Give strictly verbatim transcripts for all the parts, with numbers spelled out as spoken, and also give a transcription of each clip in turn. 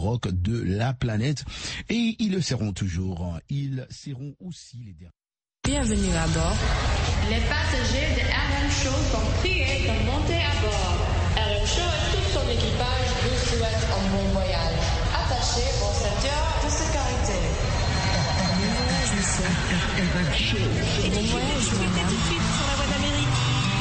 rock de la planète. Et ils le seront toujours. Ils seront aussi les derniers. Bienvenue à bord. Les passagers de R M Show sont priés de monter à bord. R M Show et tout son équipage vous souhaitent un bon voyage. Attachez vos ceintures de sécurité. Bon voyage, monsieur. R M Show. Bon voyage, madame. Tout de suite sur la voie d'Amérique.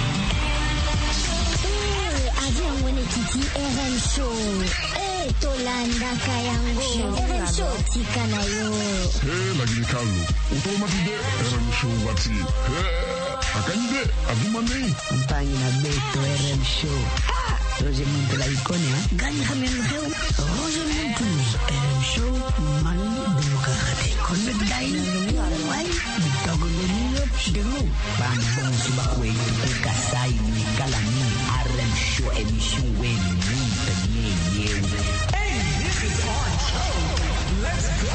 Eh, avion wenekiti R M Show. Eh, tolanda kayango. R M Show tikanayo. Eh, lagi kalu. Automatide R M Show wati. Eh, akanyide avumane. Compagnie na beto R M Show. Roger Monte la icône, hein? Gagne Hamel Heo. Roger Monte. R M Show, man, démocratique. Convect Dine. Why? Dogo Lenio, Dego. Ban bon subakwe, Kasai, Kalani, R M Show, émission Wen, Ni, Ye, Hey, this is our show. Let's go.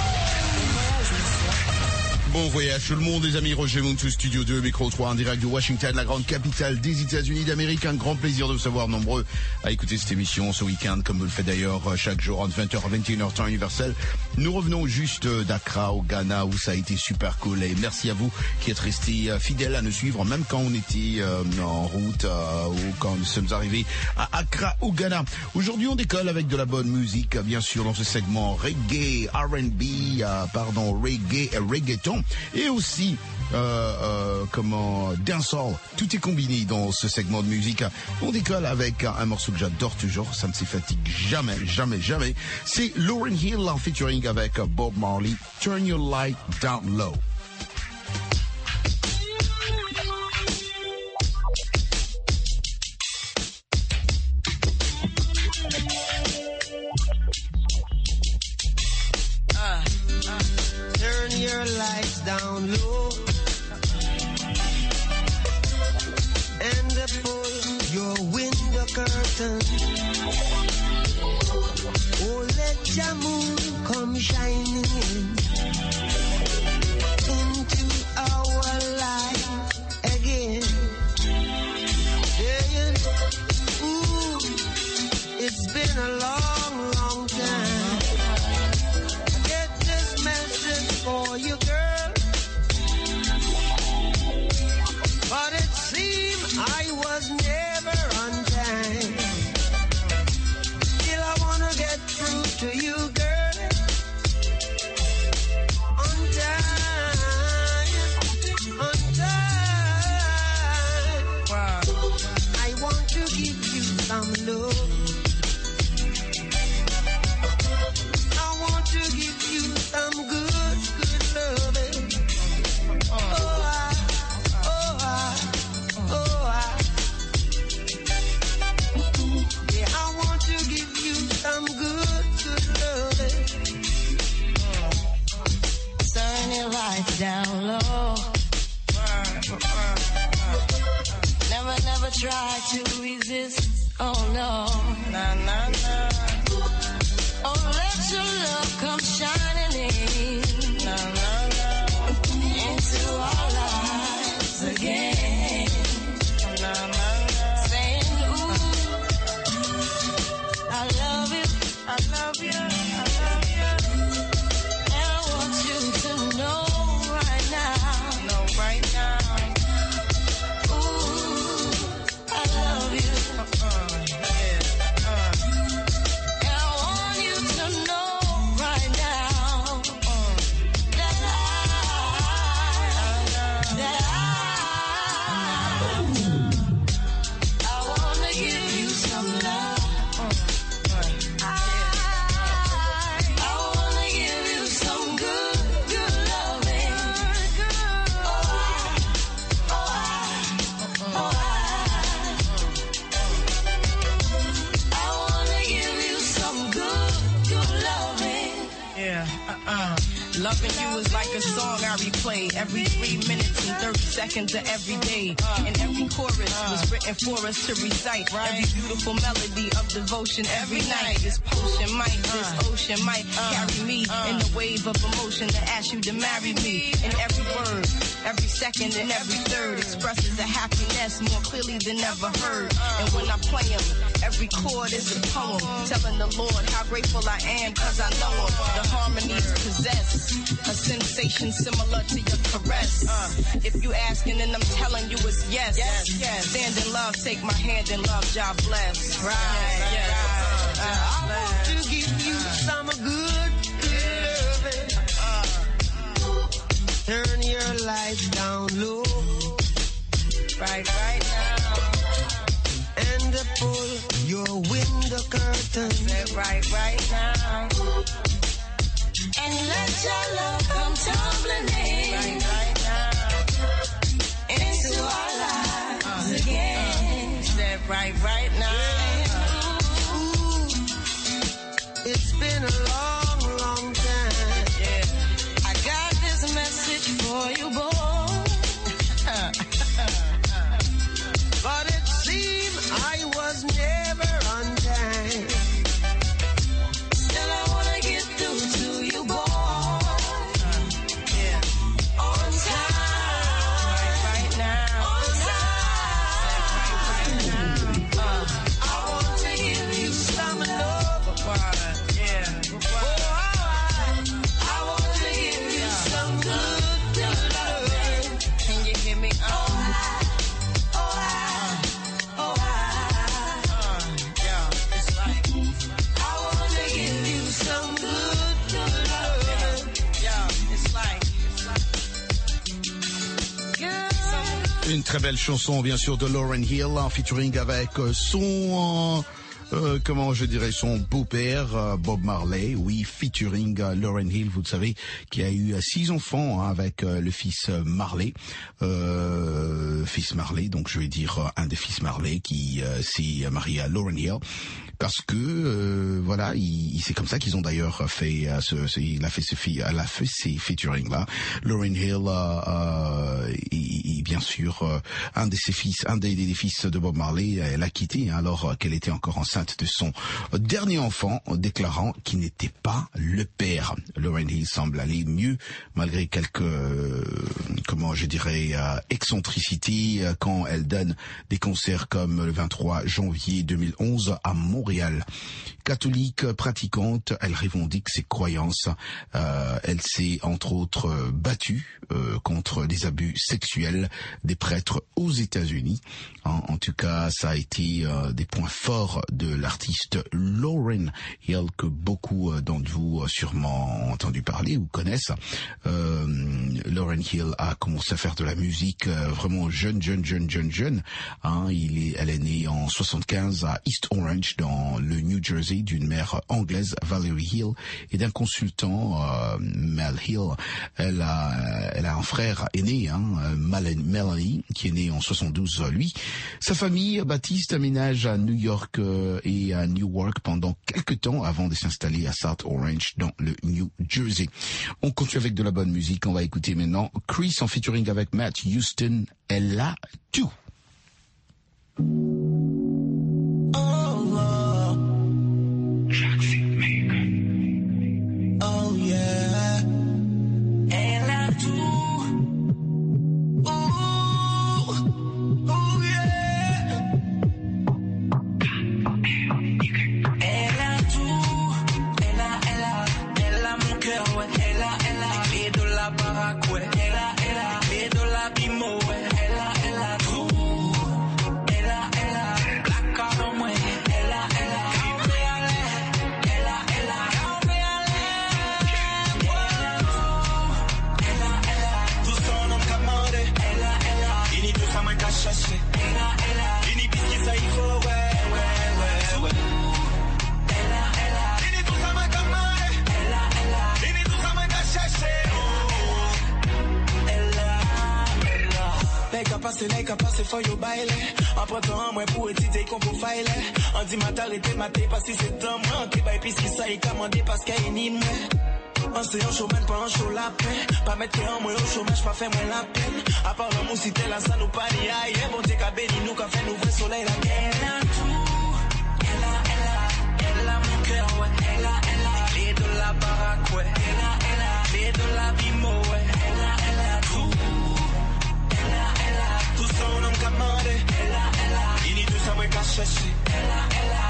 Bon voyage tout le monde, les amis. Roger Montou, Studio deux, Micro trois, en direct de Washington, la grande capitale des États-Unis d'Amérique. Un grand plaisir de vous savoir nombreux à écouter cette émission ce week-end, comme vous le faites d'ailleurs chaque jour entre vingt heures et vingt et une heures temps universel. Nous revenons juste d'Accra au Ghana, où ça a été super cool. Et merci à vous qui êtes restés fidèles à nous suivre, même quand on était euh, en route euh, ou quand nous sommes arrivés à Accra au Ghana. Aujourd'hui, on décolle avec de la bonne musique, bien sûr, dans ce segment reggae, R and B, euh, pardon, reggae et reggaeton. Et aussi, euh, euh, comment, dancehall. Tout est combiné dans ce segment de musique. On décolle avec un morceau que j'adore toujours. Ça ne se fatigue jamais, jamais, jamais. C'est Lauryn Hill en featuring avec Bob Marley. Turn Your Light Down Low. Down low and pull your window curtain. Oh, let your moon come shining in into our life again. Yeah. Ooh, it's been a long, long time. I get this message for you, girl. But it seemed I was never on time. Still I wanna get through to you, girl. On time, on time. Wow. I want to give you some love. I want to give you some good, good loving. Oh, I some good, good loving. Turn your lights down low. Never, never try to resist. Oh no. Nah, nah, nah. Oh, let your love come shining in. Nah, nah, nah. Into our lives again. Nah, nah, nah. Saying, ooh, I love you. I love you, I love you. And I want you to know right now. Know right now. Ooh, I love you. Uh-uh, yeah, uh. And I want you to know right now. Uh, that I, that I, I wanna give you some love. Loving you is like a song I replay every three minutes and thirty seconds of every day. And every chorus was written for us to recite. Every beautiful melody of devotion every night. This potion might, this ocean might carry me in the wave of emotion to ask you to marry me. And every word, every second and every third expresses a happiness more clearly than ever heard. And when I play them, Every chord is a poem, telling the Lord how grateful I am, cause I know him. The harmonies possess a sensation similar to your caress. Uh, if you asking, then I'm telling you it's yes. Yes, yes. Stand in love, take my hand in love, God bless. Right, yes. Right. Uh, uh, I want to give you some good, good loving. Turn your lights down low. Right, right now. And pull your window curtain. Right, right now. And let your love come tumbling in. Right, right now. Into our lives uh, again. Uh, said right, right now. Ooh, it's been a long, long time. Yeah. I got this message for you, boy. But it seemed I was never on time. Still I wanna get through to you, boy. Uh, yeah. On time. Right, right now. On time. Right, right now. Uh, I want to give you some love. Why? Yeah. Oh, I want to give you yeah. some good, good love. Can you hear me? Uh, Une très belle chanson, bien sûr, de Lauryn Hill, en featuring avec son, euh, euh, comment je dirais, son beau-père, euh, Bob Marley. Oui, featuring euh, Lauryn Hill, vous le savez, qui a eu euh, six enfants hein, avec euh, le fils euh, Marley. Euh, fils Marley, donc je vais dire euh, un des fils Marley qui euh, s'est marié à Lauryn Hill. Parce que euh, voilà, il, c'est comme ça qu'ils ont d'ailleurs fait, euh, ce, ce, il a fait ce, elle a fait ces featuring là. Lauryn Hill, euh, euh, et, et bien sûr euh, un de ses fils, un des, des fils de Bob Marley, elle a quitté hein, alors qu'elle était encore enceinte de son dernier enfant, déclarant qu'il n'était pas le père. Lauryn Hill semble aller mieux malgré quelques, euh, comment je dirais, euh, excentricités euh, quand elle donne des concerts comme le vingt-trois janvier deux mille onze à Montréal. Catholique pratiquante, elle revendique ses croyances. Euh, elle s'est entre autres battue euh, contre les abus sexuels des prêtres aux États-Unis. En, en tout cas, ça a été euh, des points forts de l'artiste Lauryn Hill que beaucoup euh, d'entre vous euh, sûrement ont entendu parler ou connaissent. Euh, Lauryn Hill a commencé à faire de la musique euh, vraiment jeune, jeune, jeune, jeune, jeune. Hein, il est, elle est née en soixante-quinze à East Orange dans le New Jersey d'une mère anglaise, Valerie Hill, et d'un consultant, euh, Mel Hill. Elle a, elle a un frère aîné, hein, Melanie, qui est né en soixante-douze, lui. Sa famille, Baptiste, aménage à New York euh, et à Newark pendant quelques temps avant de s'installer à South Orange dans le New Jersey. On continue avec de la bonne musique. On va écouter maintenant Chris en featuring avec Matt Houston. Elle a tout. Oh yeah. Elle a tout. Ooh, ooh yeah. Elle a tout. Elle a, elle a, elle a mon cœur, ouais. Elle a, elle a les clés de la baraque, ouais. Elle a, elle a les de la bimo, ouais. Elle a, elle a tout. Elle a, elle a la carte en moi. Elle a, elle a campéalé. Elle a, elle a campéalé. Elle a, elle a tout son nom commandé. Elle a, elle a il n'y tout ça moins qu'à chercher. Elle a, elle a il n'y biscuit ça il faut, ouais, ouais, ouais, ouais. Elle a, elle a il n'y tout ça moins commandé. Elle a, elle a il n'y tout ça moins qu'à chercher. Elle a, elle a Like a passe, like a passe, faut yo baile. Après temps, moi pour étudier qu'on peut faire. On dit matin, arrêtez maté, parce que c'est un moi. Qui baille puis ça est commandé parce qu'il y a une île. On se en chômage, pas en chaud la peine. Pas mettre en moi au chômage, pas faire moins la peine. À part l'amour, si t'es là, ça nous pas ni aïe. Bon, t'es qu'à béni, nous, qu'à faire nous vrai soleil la guerre. Elle a tout. Elle a, elle a, elle a mon cœur, ouais. Elle a, elle a les de la baraque, ouais. Elle a, elle a les de la bimo, ouais. Elle a, elle a tout. Elle a, elle a tout son nom commandé. Elle a, elle a il n'y tout ça moins qu'à chercher. Elle a, elle a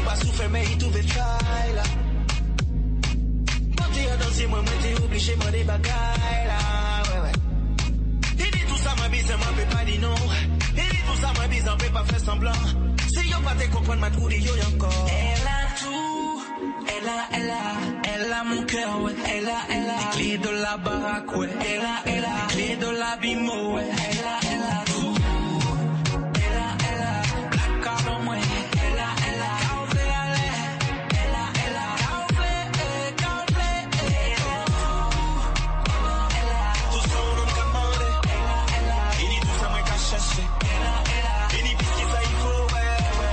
pas souffert, mais il trouvait faille là. Quand tu as dansé, moi, moi, t'es obligé, moi, des bagailles là. Ouais, ouais. Il dit tout ça, ma bise, moi, peut pas dire non. Il dit tout ça, ma bise, on peut pas faire semblant. Si yo pas te comprendre, ma trou de yo encore. Elle a tout, elle a, elle a, elle a mon cœur, ouais. Elle a, elle a, les clés de la baraque, ouais. Elle a, elle a, les clés de la bimo, ouais. Elle a, elle a tout. Elle a, elle a, la carte, ouais. Elle a, elle a, café, allez. Elle a, elle a, café, eh, café, eh. Elle a tout. Elle a, tout ça, on nous commande. Elle a, elle a, il dit tout ça, moi, qu'à chercher. Elle a, elle a, il dit puisque ça, il faut, ouais.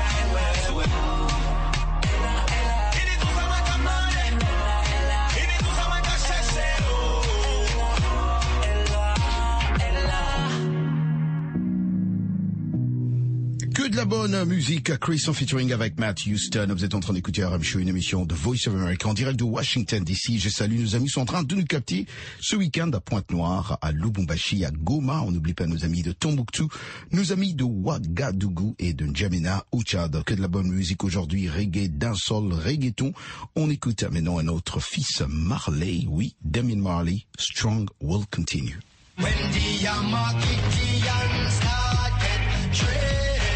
Que de la bonne musique, Chris en featuring avec Matt Houston. Vous êtes en train d'écouter R M Show, une émission de Voice of America en direct de Washington D C. Je salue nos amis qui sont en train de nous capter ce week-end à Pointe-Noire, à Lubumbashi, à Goma. On n'oublie pas nos amis de Tombouctou, nos amis de Ouagadougou et de N'Djamena au Tchad. Que de la bonne musique aujourd'hui, reggae, dancehall, reggaeton. On écoute maintenant un autre fils, Marley. Oui, Damien Marley, Strong Will Continue. When the Yamakitians started trading,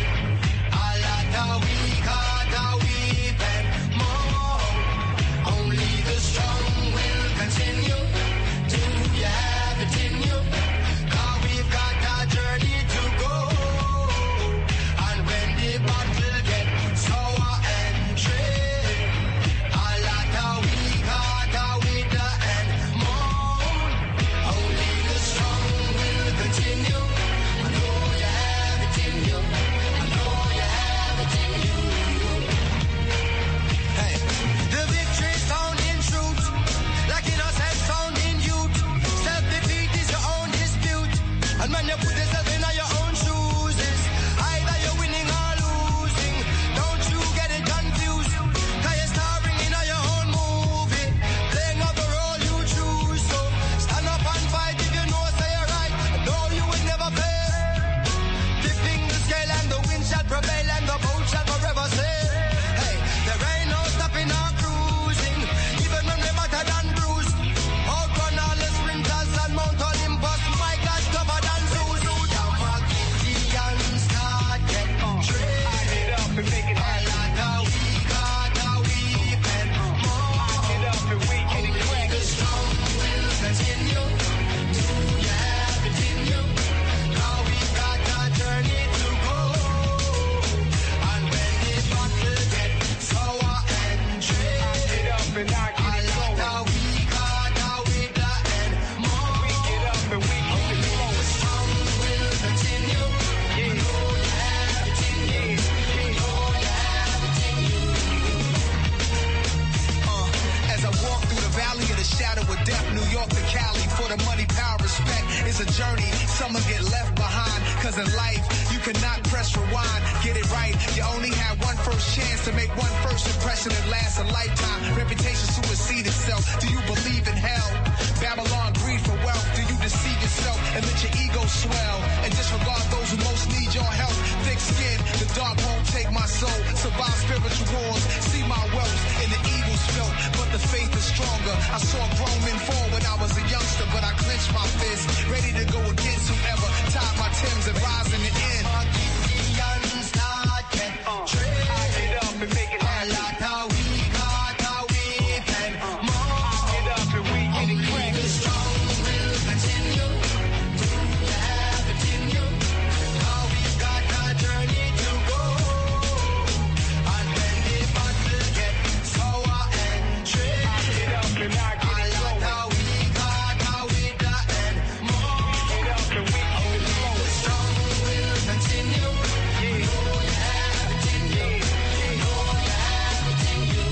we got a weeping more. Only the strong will continue. Do you have it in you? Cause we've got a journey to go. And when the battle gets sour and dread, a lot of we got a wither and moan. Only the strong will continue. I know you have it in you. I know you have it in you. Hey, the victory's found in truth, like innocence found in youth. Self-defeat is your own dispute, and when you put yourself in your own shoes, it's either you're winning or losing. Don't you get it confused, cause you're starring in your own movie, playing out the role you choose. So stand up and fight if you know say you're right, and know you would never fail. Tipping the scale and the wind shall prevail and the boat shall forever sail. Hey, there ain't no stopping or cruising, even when we're battered and bruised. Outrun all the sprinters and Mount Olympus, my God, tougher than Zeus. Yamakitians start get trading. A lot of we got a weeping more. Only the strong will continue. Do you have it in you? Now we've got a journey to go. And when the battle gets sour and dread, a lot of we got a wither and more. Only the strong will continue. I know you have it in you. I know you have it in you. Uh, as I walk through the valley of the shadow of death, New York to Cali, for the money, power, respect, it's a journey. Some will get left behind, cause in life, you cannot press rewind. Get it right, you only have one first chance to make one first impression that lasts a lifetime. Reputation supersede itself. Do you believe in hell? Babylon, greed for wealth. Do you deceive yourself and let your ego swell? And disregard those who most need your help. Thick skin, the dark won't take my soul. Survive spiritual wars, see my wealth in the evil's filth. But the faith is stronger. I saw grown men fall when I was a youngster, but I clenched my fist, ready to go against whoever tied my Timbs and rise in the end. Yamakitians start get trading. A lot of we got a weeping more. Only the strong will continue. Do you have it in you? Now we've got a journey to go. And when the battle gets sour and dread, a lot of we got a wither and more. Only the strong will continue. I know you have it in you. I know you have it in you.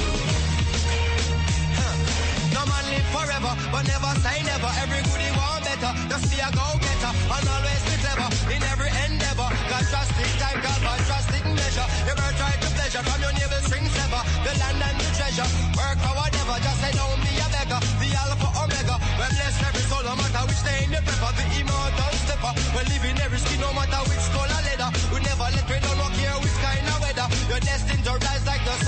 No man live forever, but never say never. Every goodie want better, just be a go-getter. And always be clever in every endeavor. Got drastic time, got drastic measure. Never try to pleasure from your navel string sever. The land and the treasure, work for whatever. Just say don't be a beggar, the alpha omega. Well, bless every soul, no matter which day in the pepper. The immortal stepper, well, live in every skin, no matter which skull or leather. We never let we don't care which kind of weather. You're destined to rise like the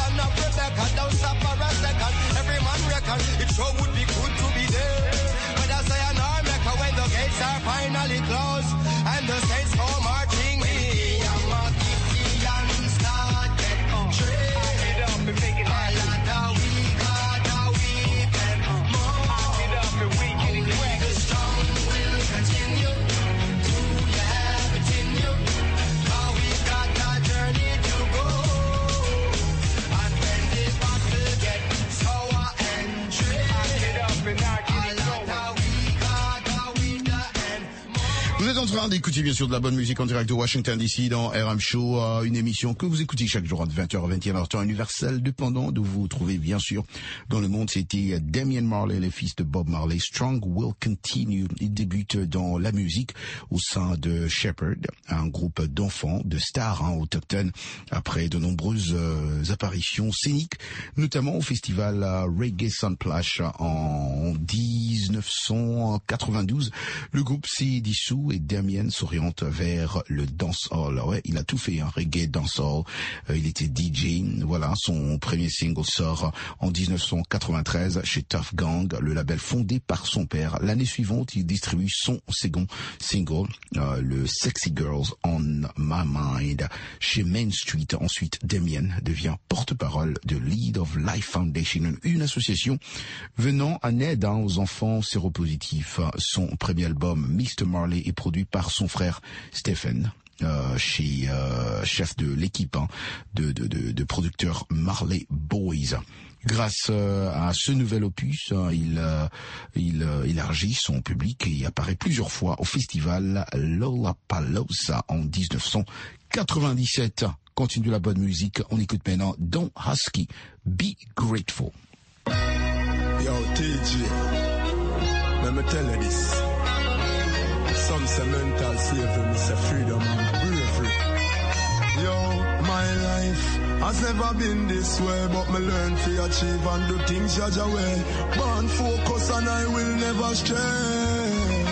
and it sure would be good to be there. But I say an America when the gates are finally closed and the saints go marching in. I'm a Gideon started trade up and make it happen. Now we got a weekend more. It up and we getting wet. The strong will continue. Do you have it in you? Now we got a journey to go. And when the battle get sour and trade, it up and I get it going. Vous êtes en train d'écouter bien sûr de la bonne musique en direct de Washington D C dans R M Show, euh, une émission que vous écoutez chaque jour entre vingt heures et vingt et une heures temps universel, dépendant d'où vous vous trouvez bien sûr dans le monde. C'était Damian Marley, le fils de Bob Marley. Strong Will Continue. Il débute dans la musique au sein de Shepherd, un groupe d'enfants, de stars hein, autochtones, après de nombreuses euh, apparitions scéniques, notamment au festival euh, Reggae Sunplash en dix-neuf cent quatre-vingt-douze. Le groupe s'est dissous et Damien s'oriente vers le dancehall. Ouais, il a tout fait, hein, reggae, dancehall. Euh, il était D J. Voilà, son premier single sort en dix-neuf cent quatre-vingt-treize chez Tough Gang, le label fondé par son père. L'année suivante, il distribue son second single, euh, le Sexy Girls on My Mind, chez Main Street. Ensuite, Damien devient porte-parole de Lead of Life Foundation, une association venant en aide hein, aux enfants séropositifs. Son premier album, mister Marley, est produit par son frère Stephen, euh, chez euh, chef de l'équipe hein, de, de, de, de producteurs Marley Boys. Grâce euh, à ce nouvel opus, hein, il, euh, il euh, élargit son public et apparaît plusieurs fois au festival Lollapalooza en dix-neuf cent quatre-vingt-dix-sept. Continue la bonne musique, on écoute maintenant Don Husky, Be Grateful. Yo, T J, let me tell you this. Some say mental slavery, me say freedom and bravery. Yo, my life has never been this way, but me learn to achieve and do things Jaja way. Born focus and I will never stray.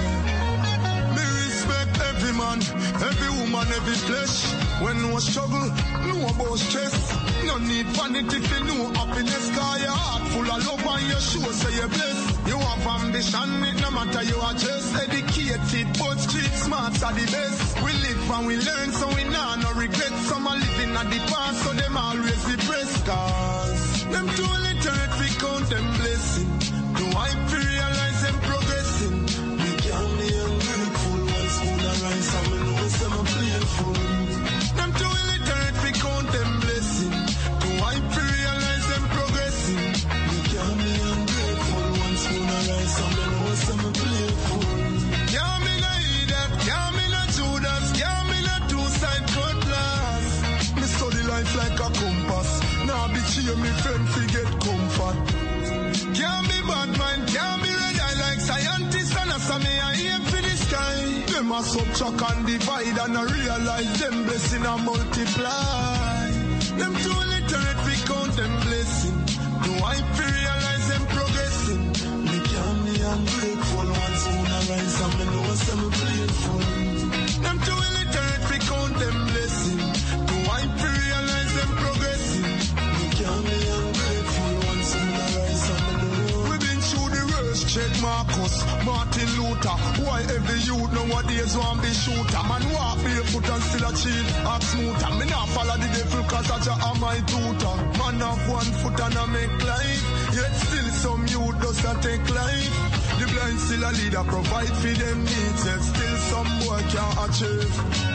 Me respect every man, every woman, every flesh. When no struggle, no about stress. No need vanity for no happiness, cause your heart full of love and your show say you're blessed. You have ambition, it no matter you are just educated, but street smarts are the best. We live and we learn, so we nah no regret. Some are living at the past, so them always depressed. Cause them too little we count them blessing. Do I realize them progressing? We can't be ungrateful. One spoon of rice and we know some playful. Them too little we count them blessing. Do I realize them progressing? We can't be ungrateful. One spoon of rice and we know some playful. Can't be no idiot, can't be no Judas, can't be no two-side cutlass. Me study life like a compass. Now be cheer me friend forget comfort. Can't be bad mind, can't be red eye like scientists and as me I aim for the sky. Them a subtract and divide and I realize them blessing and multiply. Them too literate we count them blessing. Do I realize them progressing? Me can't be ungrateful. One spoon of rice and me know some playful. Them too literate we count them blessing. Do I realize them progressing? Me can't be ungrateful. One spoon of rice and me know. We been through the worst. Check Marcus, Martin Luther. Why every youth nowadays want be shooter? Man walk barefoot and still achieve act smoother. Me not follow the devil cause I just am my tutor. Man have one foot and I make life. Yet still some youth does not take life. The blind still a leader provide for them needs. Yet still some boy can't achieve.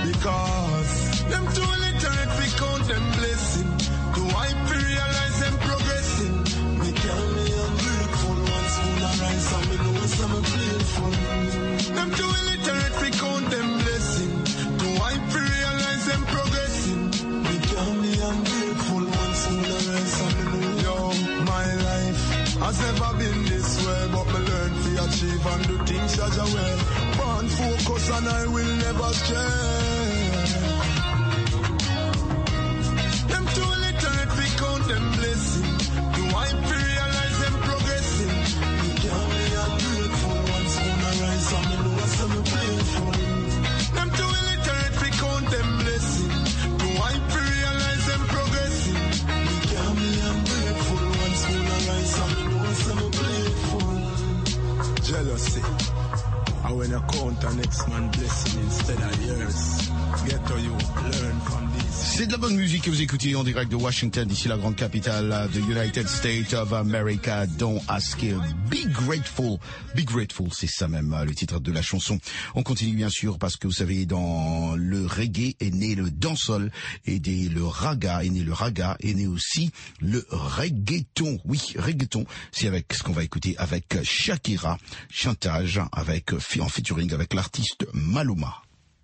Because them too literate we count them blessing. Do I realize them progressing? Me can't be ungrateful. One spoon of rice and me know some playful. Them too illiterate we count them blessing. Do I realize them progressing? Me can't be ungrateful. One spoon of rice and me know. Yo, my life has never been this way, but me learn to achieve and do things Jaja way. Born focus and I will never stray. Them too illiterate we count them blessing. Do I realize them progressing? Me can't be ungrateful. One spoon of rice and me know some playful. Them too illiterate we count them blessing. Do I realize them progressing? Me can't be ungrateful. One spoon of rice and me know some playful. next man blessing instead of yours. Get to you, learn from this. C'est de la bonne musique que vous écoutez en direct de Washington, d'ici la grande capitale de United States of America. Don't ask you. Be grateful. Be grateful, c'est ça même le titre de la chanson. On continue bien sûr parce que vous savez, dans le reggae est né le dancehall et des, le raga est né le raga, est né aussi le reggaeton. Oui, reggaeton, c'est avec ce qu'on va écouter avec Shakira, Chantage, avec, en featuring avec l'artiste Maluma.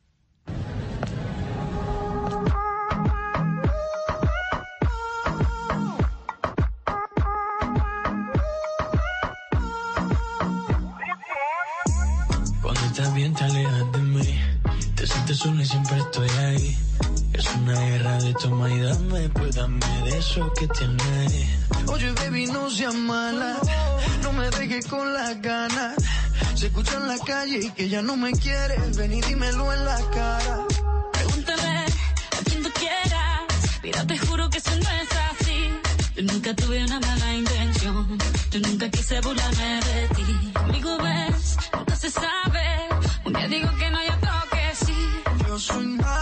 Cuando estás bien te alejas de mí, te sientes sola y siempre estoy ahí. Es una guerra de toma y dame, pues dame de eso que tienes. Oye baby no seas mala, no me dejes con las ganas. Se escucha en la calle y que ya no me quieres, ven y dímelo en la cara. Pregúntale a quien tú quieras, mira te juro que eso no es así. Yo nunca tuve una mala intención, yo nunca quise burlarme de ti. Amigo ves, nunca se sabe, un día digo que no, yo creo que sí. Yo soy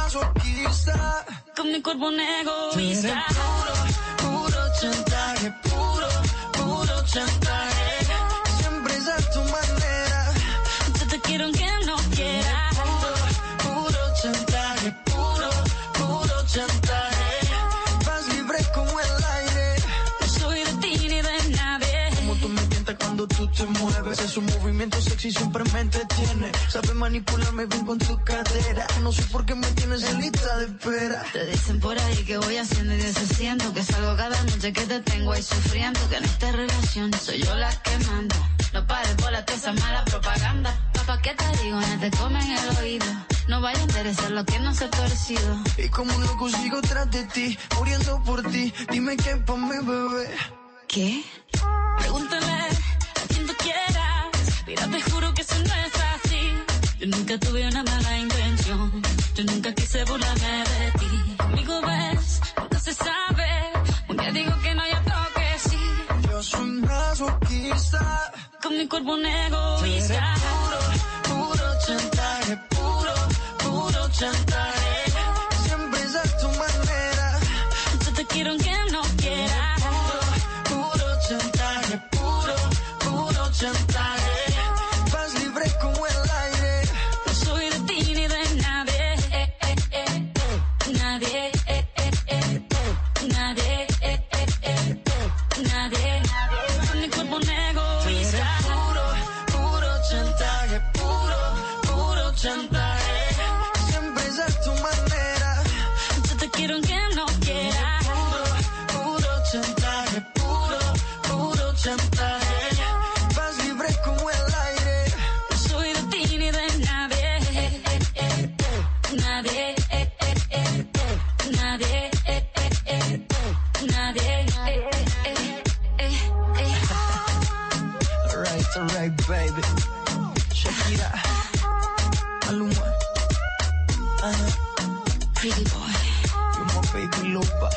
masoquista, con mi cuerpo un egoísta. Eres puro, puro chantaje, puro, puro chantaje. Siempre es a tu manera, yo te quiero aunque no quiera. Puro, puro chantaje, puro, puro chantaje. Vas libre como el aire, no soy de ti ni de nadie. Como tú me tientas cuando tú te mueves, esos movimientos sexy siempre me entretiene. Sabes manipularme bien con tu cadera, no sé por qué me tienes en lista de espera. Te dicen por ahí que voy haciendo y deshaciendo, que salgo cada noche que te tengo ahí sufriendo, que en esta relación soy yo la que manda. No pares por la esa mala propaganda. Papá, ¿qué te digo? No te comen el oído. No vaya a interesar lo que no se ha torcido. Y como un loco sigo tras de ti, muriendo por ti. Dime qué pa' mi bebé. ¿Qué? Pregúntale a quien tú quieras. Mira, te juro que eso no es así. Yo nunca tuve una mala intención, yo nunca quise burlarme de ti. Amigo ves, nunca se sabe, un día digo que no, yo creo que sí. Yo soy masoquista, con mi cuerpo un egoísta. Eres puro, puro chantaje, puro, puro chantaje. Siempre es a tu manera, yo te quiero aunque no quiera. Puro, puro chantaje, puro, puro chantaje. Vas libre como el aire, no soy de ti ni de nadie. Eh, eh, eh, nadie, eh, eh, eh, nadie, eh, eh, eh, nadie. Con mi cuerpo un egoísta. puro, puro chantaje, puro, puro chantaje. Siempre es a tu manera, yo te quiero aunque no quiera. Puro, puro chantaje, puro, puro chantaje. Vas libre como el aire, no soy de ti ni de nadie. Eh, eh, eh, nadie, eh, eh, eh, nadie, eh, eh, eh, nadie. Eh, eh, eh, eh. Alright, alright, baby. Shakira, Maluma, uh-huh. Pretty boy, you're my baby lover.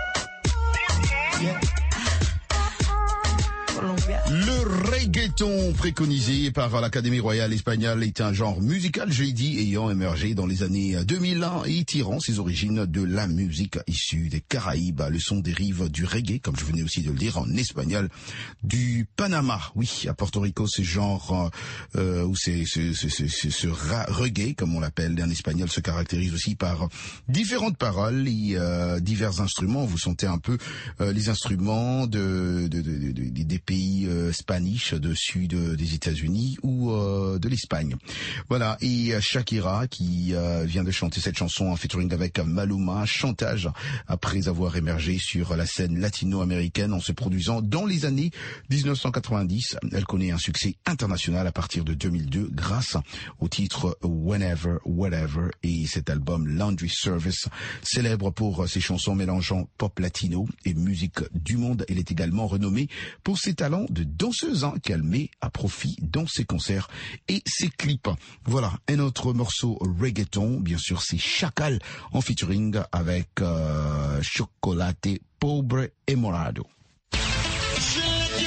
Yeah. Colombia. Le reggaeton préconisé par l'Académie royale espagnole est un genre musical, j'ai dit, ayant émergé dans les années deux mille et tirant ses origines de la musique issue des Caraïbes. Le son dérive du reggae, comme je venais aussi de le dire en espagnol, du Panama. Oui, à Porto Rico, c'est genre euh, où c'est ce, ce, ce, ce, ce reggae, comme on l'appelle en espagnol, se caractérise aussi par différentes paroles et euh, divers instruments. Vous sentez un peu euh, les instruments de, de, de, de, de des pays euh, spanish de sud des États-Unis ou euh, de l'Espagne. Voilà, et Shakira qui euh, vient de chanter cette chanson en featuring avec Maluma, Chantage, après avoir émergé sur la scène latino-américaine en se produisant dans les années dix-neuf cent quatre-vingt-dix. Elle connaît un succès international à partir de deux mille deux grâce au titre Whenever, Whatever et cet album Laundry Service, célèbre pour ses chansons mélangeant pop latino et musique du monde. Elle est également renommée pour ses talents de danseuse hein, qu'elle met à profit dans ses concerts et ses clips. Voilà, un autre morceau reggaeton, bien sûr c'est Chacal en featuring avec euh, Chocolate Pobre et Morado.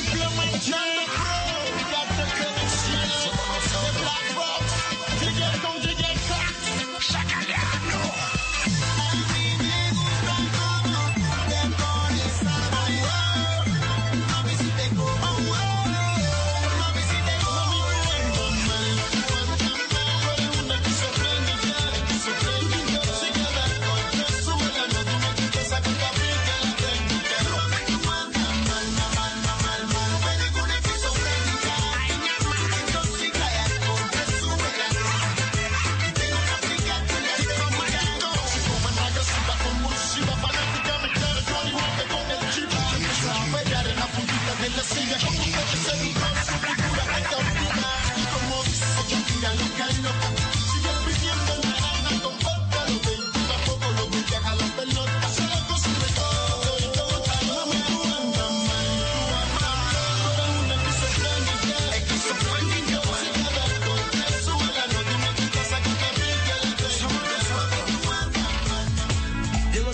Get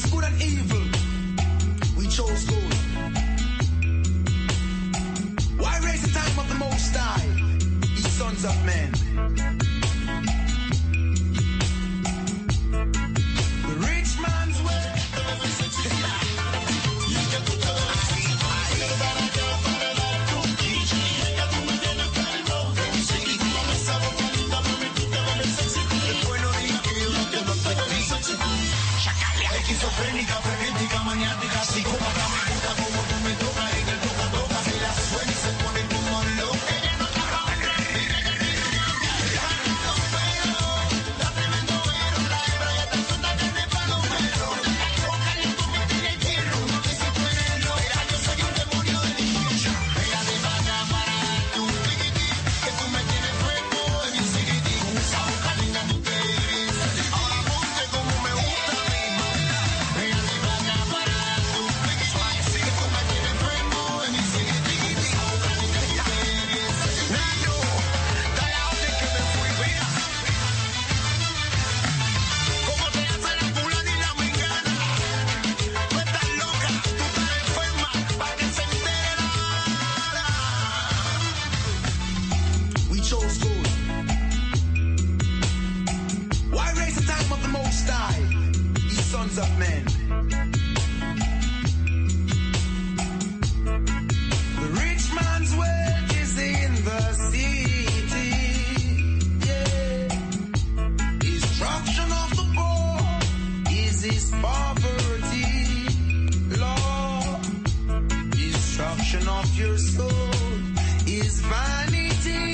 good and evil, we chose good. Why raise the time of the Most High, ye sons of men? The rich man's way. Esquizofrénica, frenética, maniática, psicópata, me gusta como tú me tocas en el toca toca, se la suena y se pone como loca. Ella no está loca, da tremendo vero, la hebra ya está suelta carne para los perros. Ojalá tú me tienes el hierro, no sé si tú eres loca, yo soy un demonio de dicha. Pégate para acá para darte un piquití, que tú me tienes fuego de mi seguidí. Con esa boca linda tú te eres, ahora ponte como me gusta a mí, mami. Of men. The rich man's wealth is in the city, yeah. Destruction of the poor is his poverty, Lord. Destruction of your soul is vanity.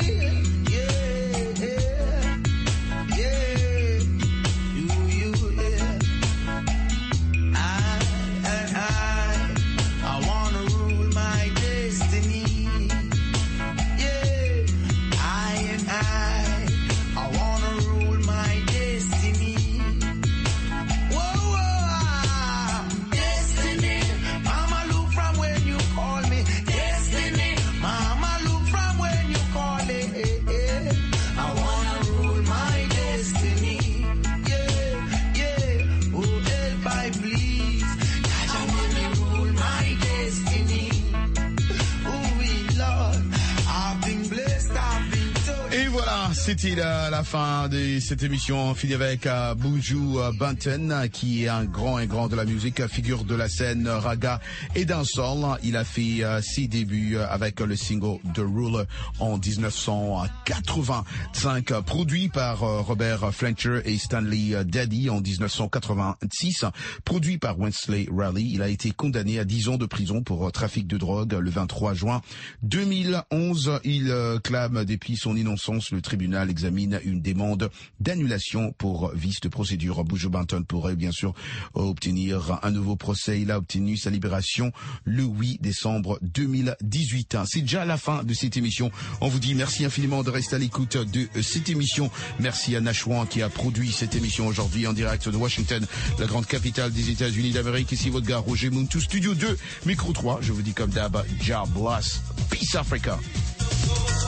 C'était la, la fin de cette émission, fini avec uh, Buju Banton, qui est un grand et grand de la musique, figure de la scène raga et dancehall. Il a fait uh, ses débuts avec le single The Ruler en dix-neuf cent quatre-vingt-cinq, produit par uh, Robert Fletcher et Stanley Daddy en dix-neuf cent quatre-vingt-six, produit par Wesley Raleigh. Il a été condamné à dix ans de prison pour uh, trafic de drogue le vingt-trois juin deux mille onze. Il uh, clame depuis son innocence. Le tribunal examine une demande d'annulation pour vice de procédure. Buju Banton pourrait bien sûr obtenir un nouveau procès. Il a obtenu sa libération le huit décembre deux mille dix-huit. C'est déjà la fin de cette émission. On vous dit merci infiniment de rester à l'écoute de cette émission. Merci à Nashwan qui a produit cette émission aujourd'hui en direct de Washington, la grande capitale des États-Unis d'Amérique. Ici votre gars Roger Muntu, Studio deux, Micro trois. Je vous dis comme d'hab, Jah bless. Peace Africa.